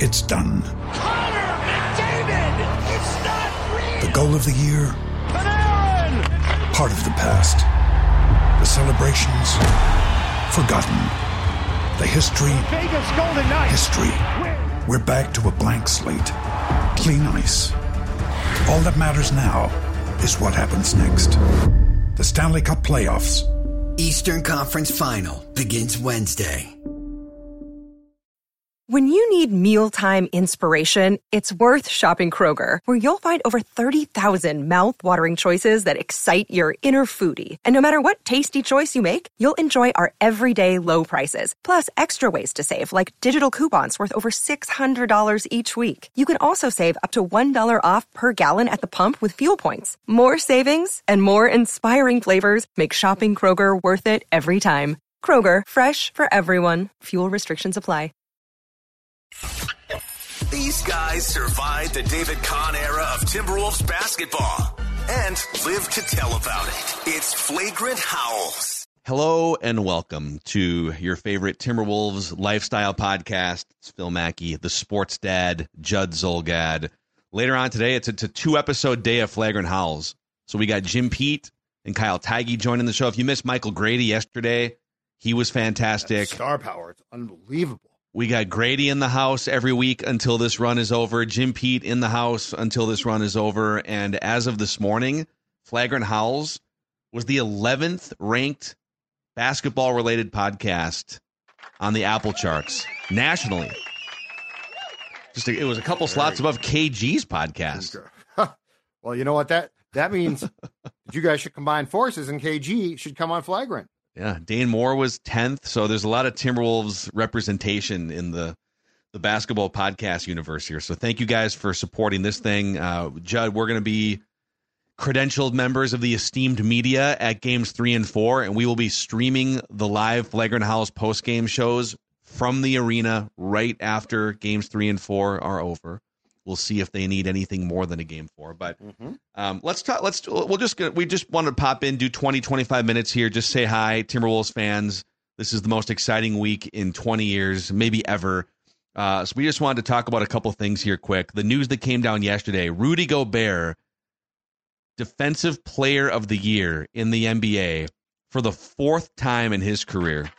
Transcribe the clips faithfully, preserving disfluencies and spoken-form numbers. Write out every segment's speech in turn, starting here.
It's done. Connor McDavid! It's not real! The goal of the year? Panarin! Part of the past. The celebrations? Forgotten. The history? Vegas Golden Knights! History. We're back to a blank slate. Clean ice. All that matters now is what happens next. The Stanley Cup Playoffs. Eastern Conference Final begins Wednesday. When you need mealtime inspiration, it's worth shopping Kroger, where you'll find over thirty thousand mouth-watering choices that excite your inner foodie. And no matter what tasty choice you make, you'll enjoy our everyday low prices, plus extra ways to save, like digital coupons worth over six hundred dollars each week. You can also save up to one dollar off per gallon at the pump with fuel points. More savings and more inspiring flavors make shopping Kroger worth it every time. Kroger, fresh for everyone. Fuel restrictions apply. These guys survived the David Kahn era of Timberwolves basketball and live to tell about it. It's Flagrant Howls. Hello and welcome to your favorite Timberwolves lifestyle podcast. It's Phil Mackey, the sports dad, Judd Zolgad. Later on today, it's a, it's a two-episode day of Flagrant Howls. So we got Jim Pete and Kyle Tighe joining the show. If you missed Michael Grady yesterday, he was fantastic. That star power, it's unbelievable. We got Grady in the house every week until this run is over. Jim Pete in the house until this run is over. And as of this morning, Flagrant Howls was the eleventh ranked basketball-related podcast on the Apple charts nationally. Just a, it was a couple slots above K G's podcast. Well, you know what that that means? You guys should combine forces, and K G should come on Flagrant. Yeah, Dane Moore was tenth, so there's a lot of Timberwolves representation in the the basketball podcast universe here. So thank you guys for supporting this thing. Uh, Judd, we're going to be credentialed members of the esteemed media at games three and four, and we will be streaming the live Flagrant Howls post-game shows from the arena right after games three and four are over. We'll see if they need anything more than a game four. But mm-hmm. um, let's talk. Let's we'll just we just want to pop in, do twenty, twenty-five minutes here. Just say hi, Timberwolves fans. This is the most exciting week in twenty years, maybe ever. Uh, so we just wanted to talk about a couple things here quick. The news that came down yesterday: Rudy Gobert, Defensive Player of the Year in the N B A for the fourth time in his career.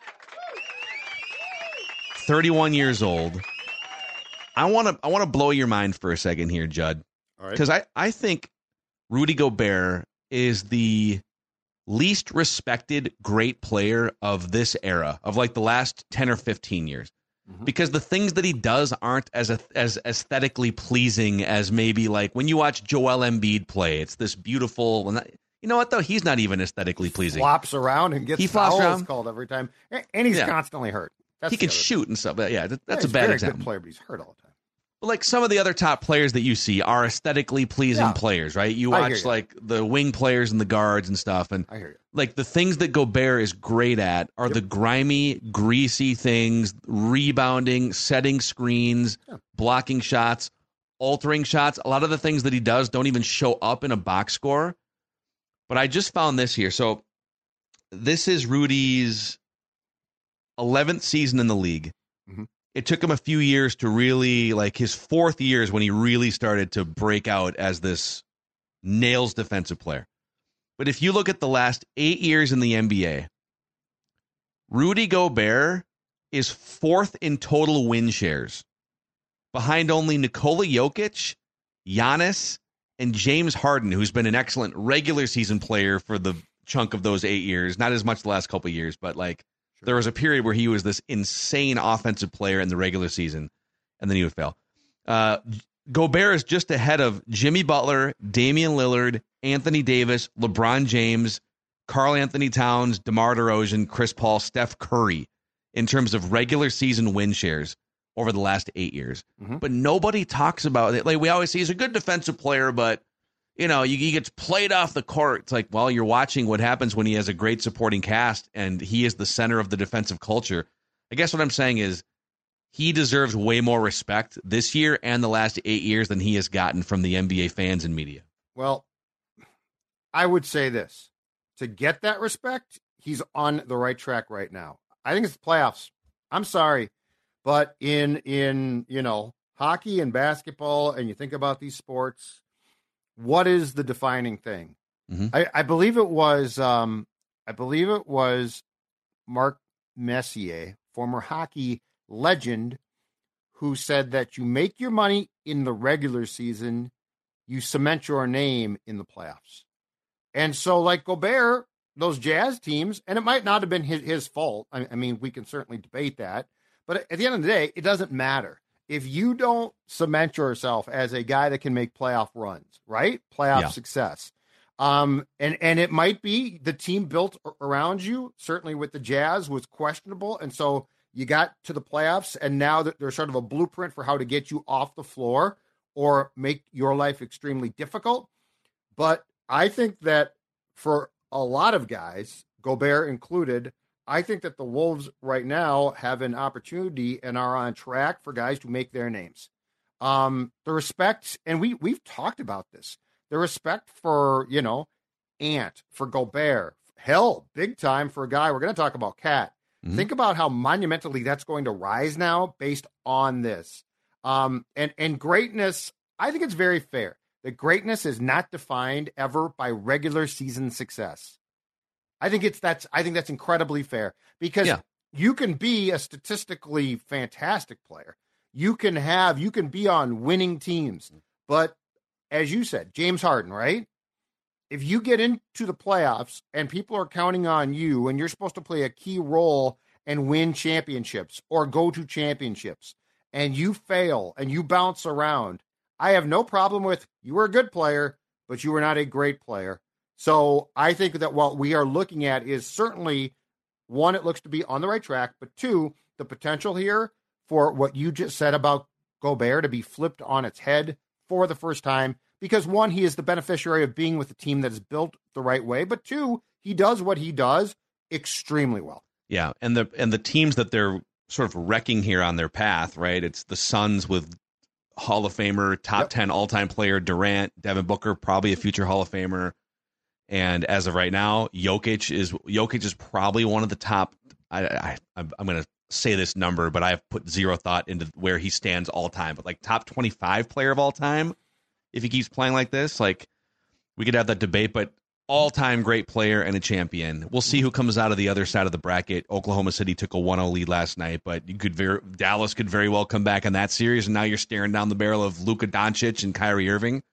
thirty-one years old. I want to I want to blow your mind for a second here, Judd, because I, I think Rudy Gobert is the least respected great player of this era, of like the last ten or fifteen years, mm-hmm. because the things that he does aren't as as aesthetically pleasing as maybe like when you watch Joel Embiid play. It's this beautiful. Well, not, you know what though? He's not even aesthetically pleasing. He flops around and gets he flops fouls around. called every time, and he's yeah. constantly hurt. That's he can shoot and stuff. But yeah, that, that's yeah, a bad a very example. Good player, but he's hurt all the time. But like some of the other top players that you see are aesthetically pleasing yeah. players, right? You watch you. like the wing players and the guards and stuff, and I hear you. Like the things that Gobert is great at are yep. the grimy, greasy things: rebounding, setting screens, yeah. blocking shots, altering shots. A lot of the things that he does don't even show up in a box score. But I just found this here. So this is Rudy's eleventh season in the league. Mm-hmm. It took him a few years to really, like his fourth year is when he really started to break out as this nails defensive player. But if you look at the last eight years in the N B A, Rudy Gobert is fourth in total win shares, behind only Nikola Jokic, Giannis, and James Harden, who's been an excellent regular season player for the chunk of those eight years. Not as much the last couple of years, but like, there was a period where he was this insane offensive player in the regular season, and then he would fail. Uh, Gobert is just ahead of Jimmy Butler, Damian Lillard, Anthony Davis, LeBron James, Karl Anthony Towns, DeMar DeRozan, Chris Paul, Steph Curry in terms of regular season win shares over the last eight years. Mm-hmm. But nobody talks about it. Like we always say, he's a good defensive player, but you know, he gets played off the court. It's like, well, you're watching what happens when he has a great supporting cast and he is the center of the defensive culture. I guess what I'm saying is he deserves way more respect this year and the last eight years than he has gotten from the N B A fans and media. Well, I would say this. To get that respect, he's on the right track right now. I think it's the playoffs. I'm sorry, but in, in you know, hockey and basketball, and you think about these sports, what is the defining thing? Mm-hmm. I, I believe it was, um, I believe it was Mark Messier, former hockey legend, who said that you make your money in the regular season, you cement your name in the playoffs. And so, like Gobert, those Jazz teams, and it might not have been his, his fault. I, I mean, we can certainly debate that. But at the end of the day, it doesn't matter. If you don't cement yourself as a guy that can make playoff runs, right? Playoff Yeah. success. Um, and, and it might be the team built around you, certainly with the Jazz, was questionable. And so you got to the playoffs, and now that there's sort of a blueprint for how to get you off the floor or make your life extremely difficult. But I think that for a lot of guys, Gobert included, I think that the Wolves right now have an opportunity and are on track for guys to make their names. Um, the respect, and we, we've talked about this, the respect for, you know, Ant, for Gobert, hell, big time for a guy. We're going to talk about Cat. Mm-hmm. Think about how monumentally that's going to rise now based on this. Um, and, and greatness, I think it's very fair that greatness is not defined ever by regular season success. I think it's that's I think that's incredibly fair because yeah. you can be a statistically fantastic player. You can have you can be on winning teams, but as you said, James Harden, right? If you get into the playoffs and people are counting on you and you're supposed to play a key role and win championships or go to championships and you fail and you bounce around, I have no problem with you were a good player, but you were not a great player. So I think that what we are looking at is certainly, one, it looks to be on the right track, but two, the potential here for what you just said about Gobert to be flipped on its head for the first time. Because one, he is the beneficiary of being with a team that is built the right way, but two, he does what he does extremely well. Yeah, and the and the teams that they're sort of wrecking here on their path, right? It's the Suns with Hall of Famer, top yep. ten all-time player Durant, Devin Booker, probably a future Hall of Famer. And as of right now, Jokic is Jokic is probably one of the top. I, I I'm going to say this number, but I have put zero thought into where he stands all time. But like top twenty-five player of all time, if he keeps playing like this, like we could have that debate. But all-time great player and a champion. We'll see who comes out of the other side of the bracket. Oklahoma City took a one oh lead last night, but you could very, Dallas could very well come back in that series. And now you're staring down the barrel of Luka Doncic and Kyrie Irving.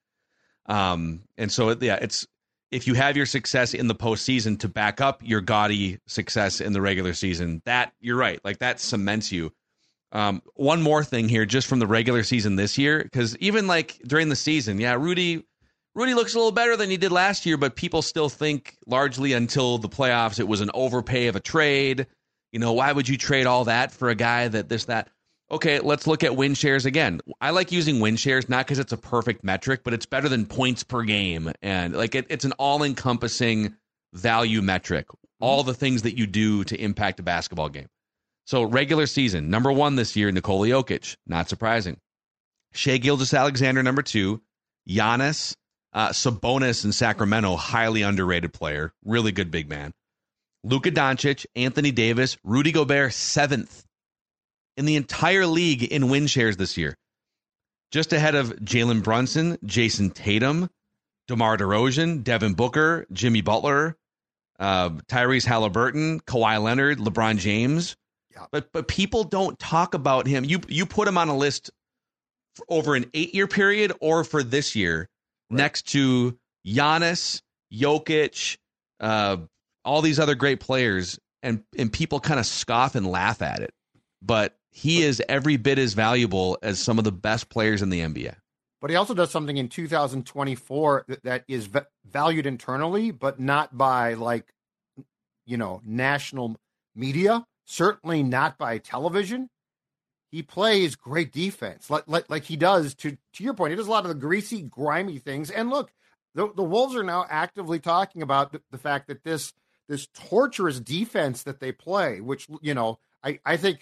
Um, and so yeah, it's. If you have your success in the postseason to back up your gaudy success in the regular season, that you're right. Like that cements you. Um, one more thing here, just from the regular season this year, because even like during the season, yeah, Rudy, Rudy looks a little better than he did last year, but people still think largely until the playoffs, it was an overpay of a trade. You know, why would you trade all that for a guy that this, that? Okay, let's look at win shares again. I like using win shares, not because it's a perfect metric, but it's better than points per game. And like it, it's an all-encompassing value metric, all the things that you do to impact a basketball game. So regular season, number one this year, Nikola Jokic, not surprising. Shai Gilgeous-Alexander, number two. Giannis, uh, Sabonis in Sacramento, highly underrated player, really good big man. Luka Doncic, Anthony Davis, Rudy Gobert, seventh. In the entire league in win shares this year. Just ahead of Jalen Brunson, Jason Tatum, DeMar DeRozan, Devin Booker, Jimmy Butler, uh, Tyrese Halliburton, Kawhi Leonard, LeBron James. Yeah. But but people don't talk about him. You you put him on a list for over an eight-year period or for this year right. next to Giannis, Jokic, uh, all these other great players, and, and people kind of scoff and laugh at it. But he is every bit as valuable as some of the best players in the N B A. But he also does something in two thousand twenty-four that, that is v- valued internally, but not by like, you know, national media, certainly not by television. He plays great defense like, like, like he does to, to your point. He does a lot of the greasy, grimy things. And look, the, the Wolves are now actively talking about the, the fact that this, this torturous defense that they play, which, you know, I, I think,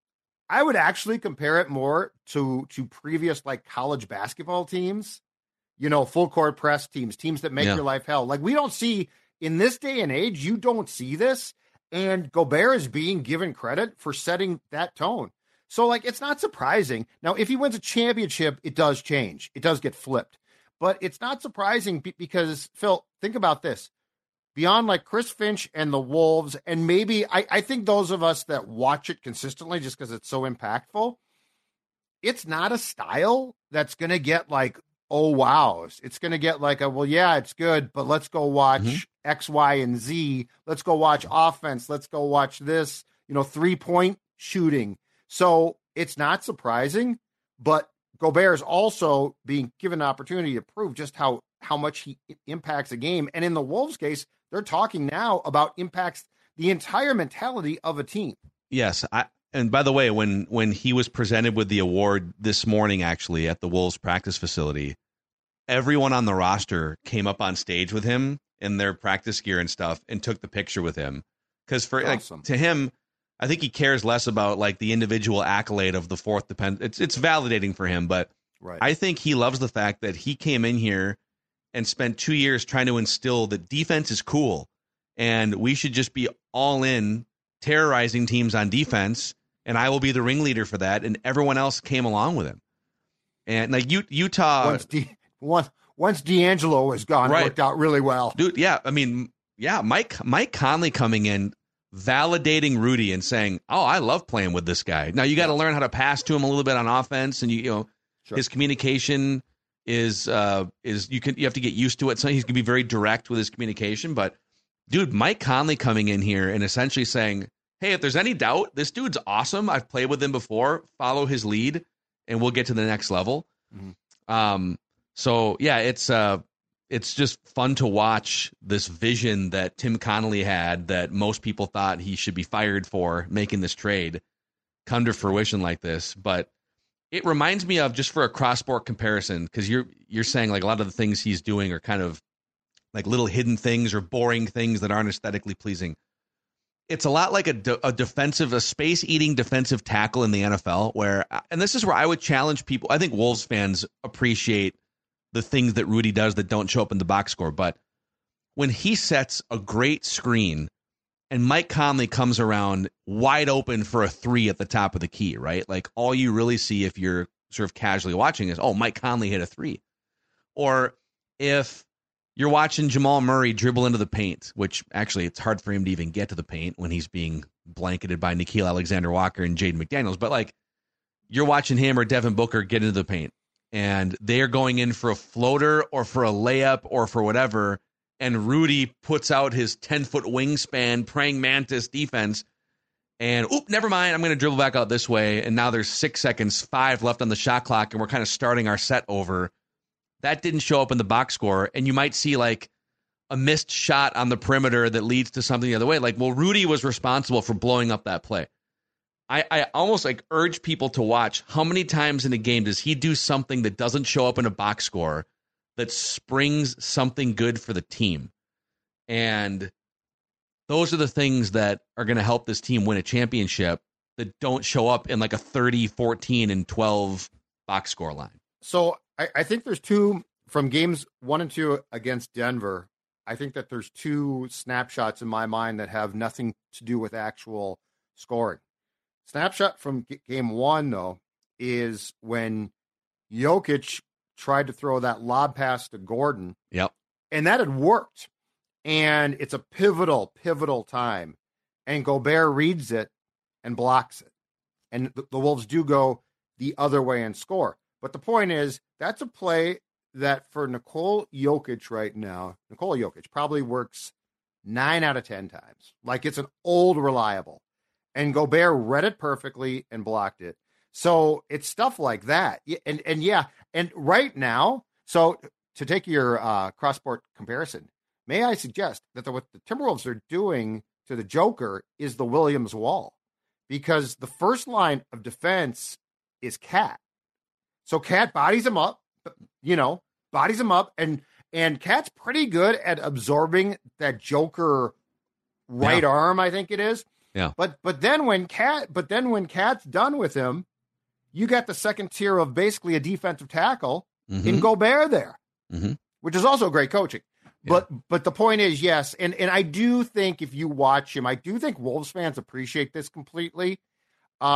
I would actually compare it more to to previous like college basketball teams, you know, full court press teams, teams that make yeah. your life hell. Like we don't see in this day and age, you don't see this. And Gobert is being given credit for setting that tone. So, like, it's not surprising. Now, if he wins a championship, it does change. It does get flipped. But it's not surprising because, Phil, think about this. Beyond, like, Chris Finch and the Wolves, and maybe I, I think those of us that watch it consistently just because it's so impactful, it's not a style that's going to get, like, oh, wow. It's going to get like a, well, yeah, it's good, but let's go watch mm-hmm. X, Y, and Z. Let's go watch offense. Let's go watch this, you know, three-point shooting. So it's not surprising, but Gobert is also being given an opportunity to prove just how, how much he impacts a game. And in the Wolves case, they're talking now about impacts the entire mentality of a team. Yes. I, and by the way, when, when he was presented with the award this morning, actually at the Wolves practice facility, everyone on the roster came up on stage with him in their practice gear and stuff and took the picture with him. Cause for awesome. like, to him, I think he cares less about like the individual accolade of the fourth depend. It's it's validating for him, but right. I think he loves the fact that he came in here and spent two years trying to instill that defense is cool, and we should just be all in terrorizing teams on defense, and I will be the ringleader for that. And everyone else came along with him. And like U- Utah, once, D- once once D'Angelo was gone, right. It worked out really well, dude. Yeah, I mean, yeah, Mike Mike Conley coming in, validating Rudy and saying, "Oh, I love playing with this guy." Now you got to learn how to pass to him a little bit on offense, and you, you know, sure. his communication is uh, is you can you have to get used to it. So he's gonna be very direct with his communication. But dude, Mike Conley coming in here and essentially saying, "Hey, if there's any doubt, this dude's awesome. I've played with him before. Follow his lead, and we'll get to the next level." Mm-hmm. Um. So yeah, it's uh. It's just fun to watch this vision that Tim Connolly had that most people thought he should be fired for making this trade come to fruition like this. But it reminds me of, just for a cross-sport comparison, because you're you're saying like a lot of the things he's doing are kind of like little hidden things or boring things that aren't aesthetically pleasing. It's a lot like a, de- a defensive, a space-eating defensive tackle in the N F L where, and this is where I would challenge people. I think Wolves fans appreciate the things that Rudy does that don't show up in the box score. But when he sets a great screen and Mike Conley comes around wide open for a three at the top of the key, right? Like all you really see if you're sort of casually watching is, oh, Mike Conley hit a three. Or if you're watching Jamal Murray dribble into the paint, which actually it's hard for him to even get to the paint when he's being blanketed by Nickeil Alexander-Walker and Jaden McDaniels. But like you're watching him or Devin Booker get into the paint, and they are going in for a floater or for a layup or for whatever, and Rudy puts out his ten-foot wingspan, praying mantis defense, and, oop, never mind, I'm going to dribble back out this way, and now there's six seconds, five left on the shot clock, and we're kind of starting our set over. That didn't show up in the box score, and you might see, like, a missed shot on the perimeter that leads to something the other way. Like, well, Rudy was responsible for blowing up that play. I, I almost like urge people to watch how many times in a game does he do something that doesn't show up in a box score that springs something good for the team. And those are the things that are going to help this team win a championship that don't show up in like a thirty, fourteen, and twelve box score line. So I, I think there's two from games one and two against Denver. I think that there's two snapshots in my mind that have nothing to do with actual scoring. Snapshot from g- game one, though, is when Jokic tried to throw that lob pass to Gordon. Yep. And that had worked. And it's a pivotal, pivotal time. And Gobert reads it and blocks it. And the, the Wolves do go the other way and score. But the point is, that's a play that for Nikola Jokic right now, Nikola Jokic probably works nine out of ten times. Like it's an old reliable. And Gobert read it perfectly and blocked it. So it's stuff like that. And and yeah, and right now, so to take your uh, cross-sport comparison, may I suggest that the, what the Timberwolves are doing to the Joker is the Williams wall. Because the first line of defense is Cat. So Cat bodies him up, you know, bodies him up, and and Cat's pretty good at absorbing that Joker right yeah. arm, I think it is. Yeah. But but then when Cat but then when Cat's done with him, you got the second tier of basically a defensive tackle mm-hmm. in Gobert there, mm-hmm. which is also great coaching. Yeah. But but the point is, yes, and, and I do think if you watch him, I do think Wolves fans appreciate this completely. Um,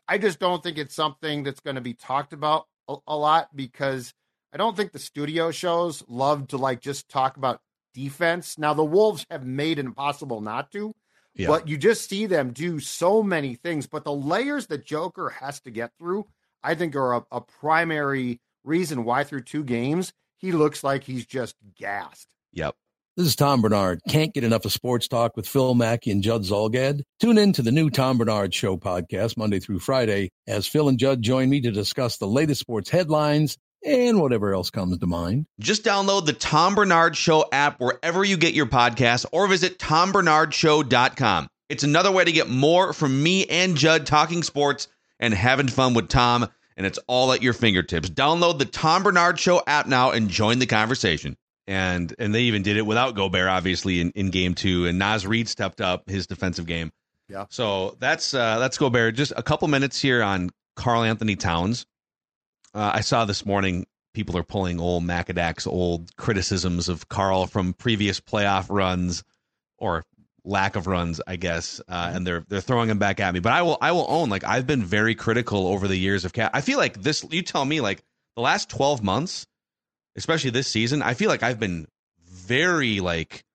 I just don't think it's something that's going to be talked about a, a lot because I don't think the studio shows love to like just talk about defense. Now the Wolves have made it impossible not to, yeah. but you just see them do so many things. But the layers that Joker has to get through, I think are a, a primary reason why through two games, he looks like he's just gassed. Yep. This is Tom Bernard. Can't get enough of sports talk with Phil Mackey and Judd Zolgad? Tune in to the new Tom Bernard Show podcast Monday through Friday as Phil and Judd join me to discuss the latest sports headlines and whatever else comes to mind. Just download the Tom Bernard Show app wherever you get your podcasts or visit tom bernard show dot com. It's another way to get more from me and Judd talking sports and having fun with Tom, and it's all at your fingertips. Download the Tom Bernard Show app now and join the conversation. And and they even did it without Gobert, obviously, in, in game two. And Naz Reid stepped up his defensive game. Yeah. So that's uh, that's Gobert. Just a couple minutes here on Karl Anthony Towns. Uh, I saw this morning people are pulling old Macadac's old criticisms of Karl from previous playoff runs or lack of runs, I guess, uh, and they're they're throwing him back at me. But I will I will own, like, I've been very critical over the years of Cat. I feel like this. You tell me, like the last twelve months. Especially this season, I feel like I've been very like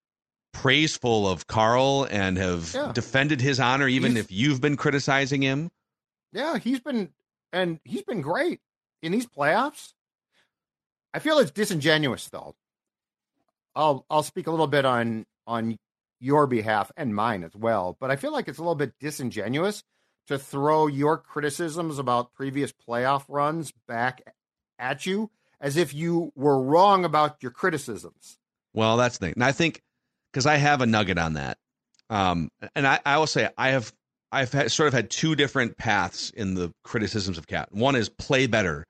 praiseful of Karl and have yeah. defended his honor, even he's, if you've been criticizing him. Yeah, he's been and he's been great in these playoffs. I feel it's disingenuous, though. I'll I'll speak a little bit on on your behalf and mine as well, but I feel like it's a little bit disingenuous to throw your criticisms about previous playoff runs back at you, as if you were wrong about your criticisms. Well, that's the thing. And I think, because I have a nugget on that. Um, and I, I will say, I have I've had, sort of had two different paths in the criticisms of Cat. One is play better.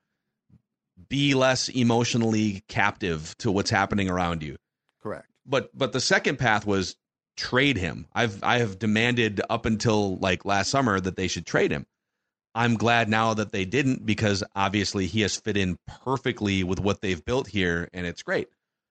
Be less emotionally captive to what's happening around you. Correct. But but the second path was trade him. I've I have demanded up until like last summer that they should trade him. I'm glad now that they didn't, because obviously he has fit in perfectly with what they've built here, and it's great.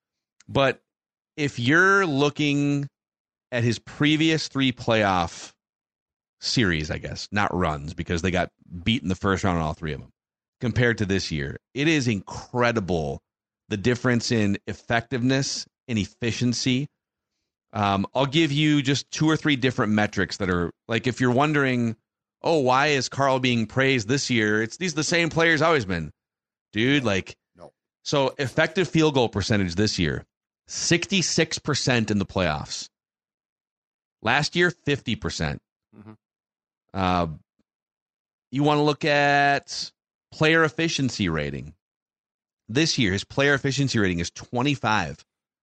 But if you're looking at his previous three playoff series, I guess, not runs, because they got beat in the first round on all three of them, compared to this year, it is incredible the difference in effectiveness and efficiency. Um, I'll give you just two or three different metrics that are, like, if you're wondering, oh, why is Karl being praised this year? It's these are the same players always been. Dude, like, no. So effective field goal percentage this year, sixty-six percent in the playoffs. Last year, fifty percent. Mm-hmm. Uh, you want to look at player efficiency rating. This year, his player efficiency rating is twenty-five.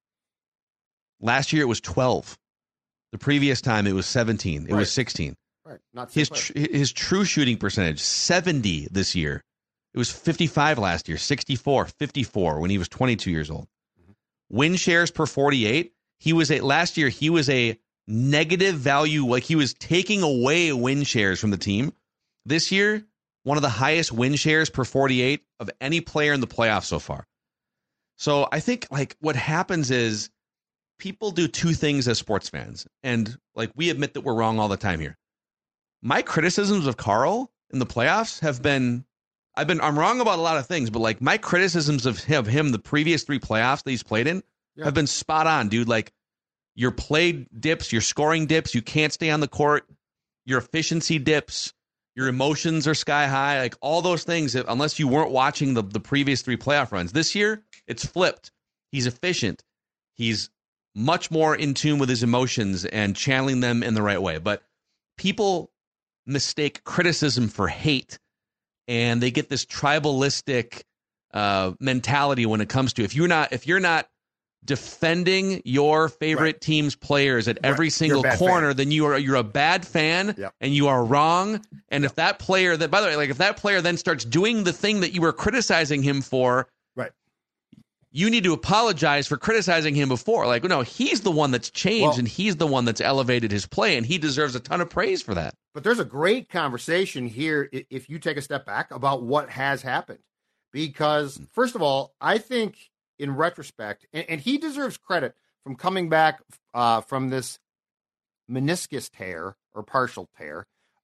Last year, it was twelve. The previous time, it was seventeen. It right. was sixteen. Right. Not his tr- his true shooting percentage, seventy this year. It was fifty-five last year, sixty-four, fifty-four when he was twenty-two years old. Mm-hmm. Win shares per forty-eight. He was a last year. He was a negative value, like he was taking away win shares from the team. This year, one of the highest win shares per forty-eight of any player in the playoffs so far. So I think like what happens is people do two things as sports fans, and like we admit that we're wrong all the time here. My criticisms of Karl in the playoffs have been, I've been, I'm wrong about a lot of things, but like my criticisms of him, of him the previous three playoffs that he's played in yeah. have been spot on, dude. Like your play dips, your scoring dips, you can't stay on the court, your efficiency dips, your emotions are sky high, like all those things, unless you weren't watching the, the previous three playoff runs. This year, it's flipped. He's efficient. He's much more in tune with his emotions and channeling them in the right way. But people mistake criticism for hate, and they get this tribalistic uh, mentality when it comes to if you're not if you're not defending your favorite right. team's players at right. every single corner, fan. then you are you're a bad fan yep. and you are wrong. And yep. if that player that by the way, like if that player then starts doing the thing that you were criticizing him for, right. you need to apologize for criticizing him before. Like, no, he's the one that's changed well, and he's the one that's elevated his play, and he deserves a ton of praise for that. But there's a great conversation here if you take a step back about what has happened. Because, first of all, I think in retrospect, and, and he deserves credit from coming back uh, from this meniscus tear or partial tear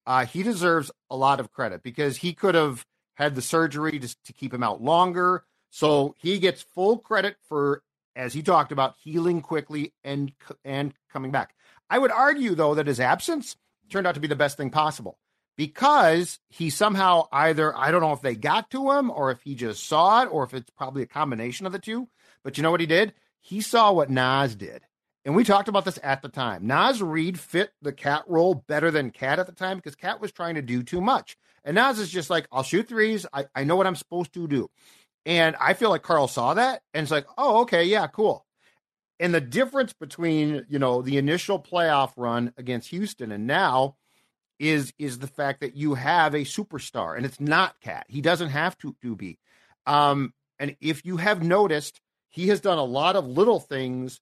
uh, he deserves a lot of credit because he could have had the surgery to, to keep him out longer. So he gets full credit for, as he talked about, healing quickly and and coming back. I would argue, though, that his absence turned out to be the best thing possible because he somehow either, I don't know if they got to him or if he just saw it or if it's probably a combination of the two. But you know what he did? He saw what Naz did. And we talked about this at the time. Naz Reid fit the Cat role better than Cat at the time because Cat was trying to do too much. And Naz is just like, I'll shoot threes. I, I know what I'm supposed to do. And I feel like Karl saw that and it's like, oh, okay, yeah, cool. And the difference between, you know, the initial playoff run against Houston and now is, is the fact that you have a superstar and it's not Cat. He doesn't have to, to be. Um, and if you have noticed, he has done a lot of little things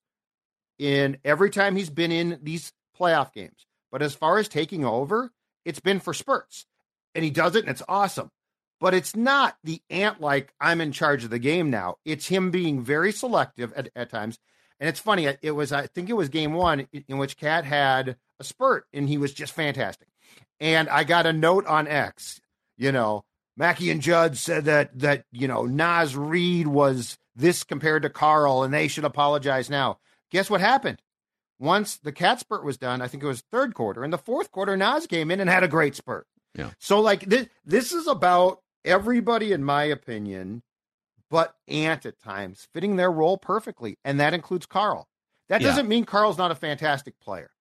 in every time he's been in these playoff games. But as far as taking over, it's been for spurts. And he does it, and it's awesome. But it's not the ant like, I'm in charge of the game now. It's him being very selective at, at times. And it's funny, it was, I think it was game one in which Cat had a spurt, and he was just fantastic. And I got a note on X, you know, Mackey and Judd said that, that you know, Naz Reid was this compared to Karl, and they should apologize now. Guess what happened? Once the Cat spurt was done, I think it was third quarter. In the fourth quarter, Naz came in and had a great spurt. Yeah. So, like, this, this is about everybody, in my opinion, but Ant at times, fitting their role perfectly, and that includes Karl. That doesn't yeah. mean Karl's not a fantastic player.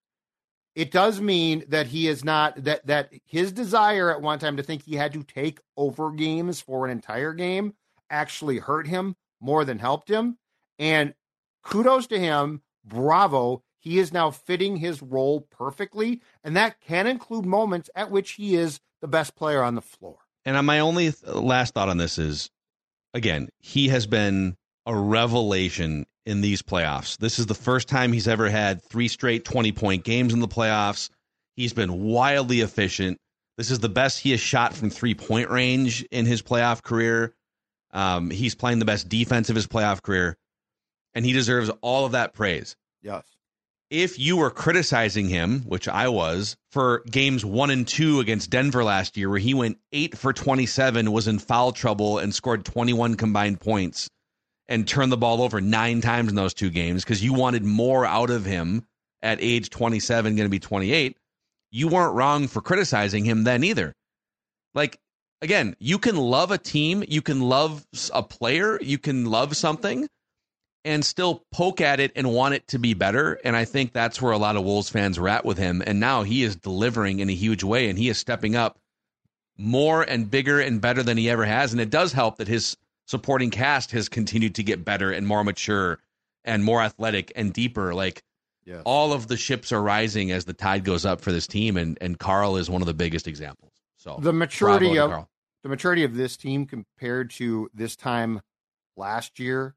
It does mean that he is not, that that his desire at one time to think he had to take over games for an entire game actually hurt him more than helped him. And kudos to him. Bravo. He is now fitting his role perfectly. And that can include moments at which he is the best player on the floor. And my only th- last thought on this is, again, he has been a revelation in these playoffs. This is the first time he's ever had three straight twenty-point games in the playoffs. He's been wildly efficient. This is the best he has shot from three-point range in his playoff career. Um, he's playing the best defense of his playoff career. And he deserves all of that praise. Yes. If you were criticizing him, which I was, for games one and two against Denver last year, where he went eight for twenty-seven, was in foul trouble, and scored twenty-one combined points, and turned the ball over nine times in those two games because you wanted more out of him at age twenty-seven, going to be twenty-eight, you weren't wrong for criticizing him then either. Like, again, you can love a team, you can love a player, you can love something, and still poke at it and want it to be better. And I think that's where a lot of Wolves fans were at with him. And now he is delivering in a huge way, and he is stepping up more and bigger and better than he ever has. And it does help that his supporting cast has continued to get better and more mature and more athletic and deeper. Like, yes. All of the ships are rising as the tide goes up for this team. And, and Karl is one of the biggest examples. So the maturity of Karl. the maturity of this team compared to this time last year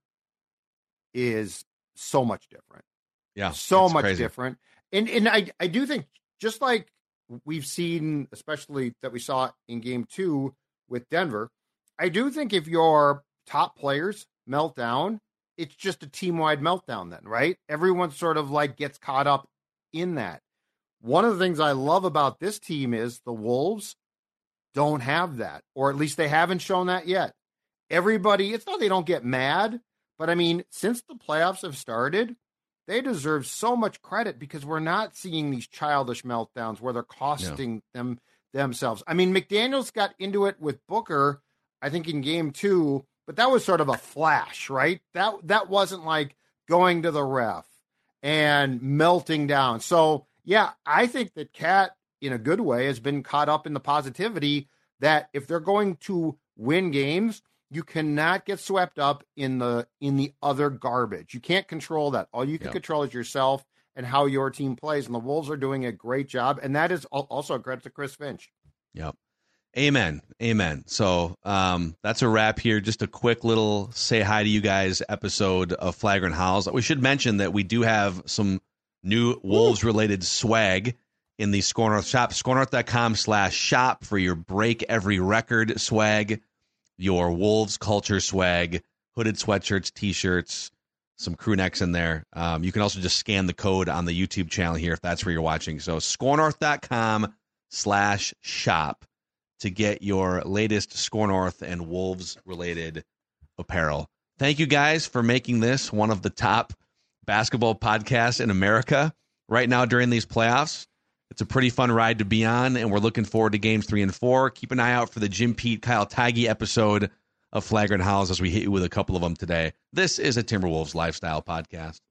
is so much different. Yeah. So much crazy. different. And and I, I do think, just like we've seen, especially that we saw in game two with Denver, I do think if your top players melt down, it's just a team-wide meltdown then, right? Everyone sort of like gets caught up in that. One of the things I love about this team is the Wolves don't have that, or at least they haven't shown that yet. Everybody, it's not they don't get mad, but I mean, since the playoffs have started, they deserve so much credit because we're not seeing these childish meltdowns where they're costing no. them themselves. I mean, McDaniels got into it with Booker, I think in game two, but that was sort of a flash, right? That that wasn't like going to the ref and melting down. So yeah, I think that Cat, in a good way, has been caught up in the positivity that if they're going to win games, you cannot get swept up in the in the other garbage. You can't control that. All you can yep. control is yourself and how your team plays. And the Wolves are doing a great job. And that is also a credit to Chris Finch. Yep. Amen. Amen. So um, that's a wrap here. Just a quick little say hi to you guys episode of Flagrant Howls. We should mention that we do have some new Wolves-related swag in the Score North shop. scorenorth.com slash shop for your break every record swag, your Wolves culture swag, hooded sweatshirts, T-shirts, some crew necks in there. Um, you can also just scan the code on the YouTube channel here if that's where you're watching. So scorenorth.com slash shop to get your latest Score North and Wolves-related apparel. Thank you guys for making this one of the top basketball podcasts in America right now during these playoffs. It's a pretty fun ride to be on, and we're looking forward to games three and four. Keep an eye out for the Jim Pete, Kyle Tighe episode of Flagrant Howls as we hit you with a couple of them today. This is a Timberwolves Lifestyle Podcast.